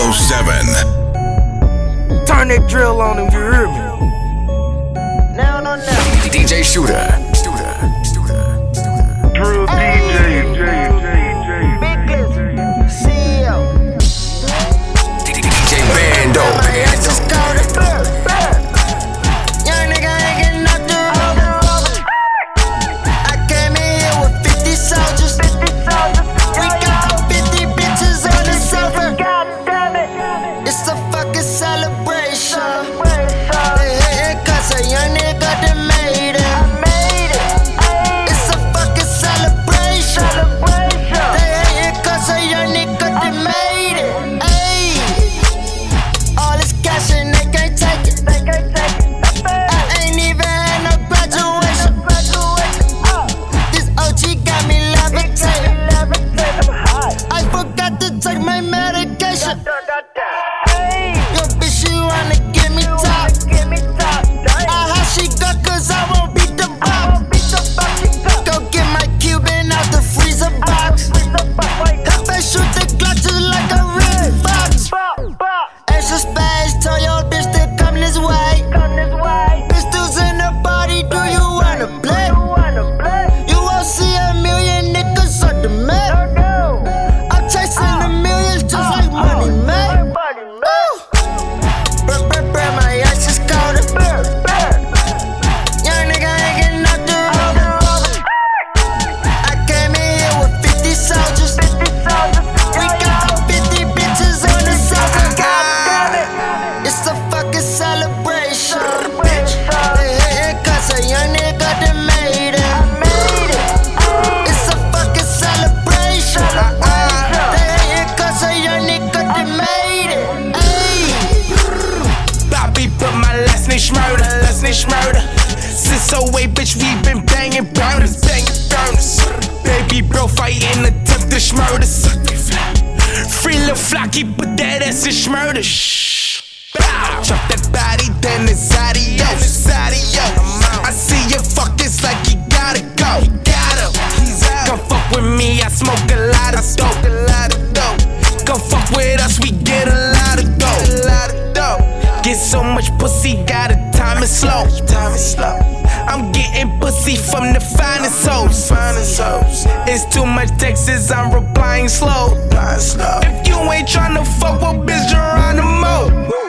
107. Turn that drill on him, you hear me? Now. DJ Shooter. Drill DJ. Big Liz, CEO. DJ Bando. I just called it. Young nigga ain't getting out the road. I came in here with 50 soldiers. We got 50 bitches on the sofa. It's a fucking celebration. They hatin' 'cause a young nigga done made it. It's a fucking celebration. They hatin' 'cause a young nigga done made it. Ayy, all this cash and they can't take it. I ain't even had no graduation. This OG got me levitating. I forgot to take my medication. Yo, bitch, she wanna give me top. How she got 'cause I won't beat the box. Go get my Cuban out the freezer box. Help her shoot the Glock just like a red box. Extra space, tell your bitch to come this way. Pistols in the body, do you wanna play? You won't see a million niggas on the map. I'm chasing the millions just like money, man. Brr, my ass is colder. Young nigga ain't getting out the road. I came in here with 50 soldiers. We got 50 bitches on the sofa. It's a fucking celebration. They hatin' 'cause a young nigga done made it. It's a fucking celebration. They hatin' 'cause a young nigga done made it. Ayy. Bobby put my last name Schmurder. Since 08, bitch, we been banging burners. Baby bro fighting attempted schmurders. Free Lil Flocky, put that ass in Schmurder. Bow, chop that body, then it's adios. I see you fuckers like you gotta go. Come fuck with me, I smoke a lot of dope. Come fuck with us, we get a lot of dope. Get so much pussy, gotta time it slow. I'm getting pussy from the finest hoes. It's too much Texas, I'm replying slow. If you ain't tryna fuck with bitch, Geronimo.